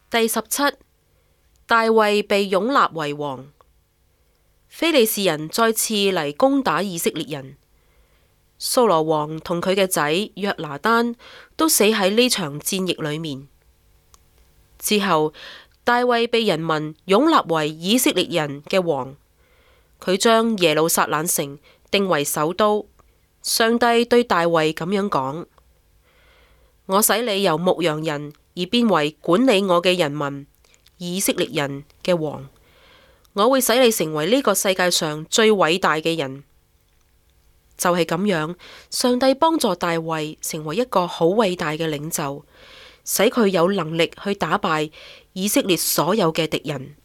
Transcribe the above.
第17，大衛被擁立為王。非利士人再次嚟攻打以色列人，掃羅王同佢嘅仔約拿單都死喺呢場戰役裏面。之後，大衛被人民擁立為以色列人嘅王，佢將耶路撒冷城定為首都。上帝對大衛咁樣講：我使你由牧羊人而變為管理我嘅人民以色列人嘅王。我會使你成為呢個世界上最偉大嘅人。就係咁樣，上帝幫助大衛成為一個好偉大嘅領袖，使佢有能力去打敗以色列所有嘅敵人。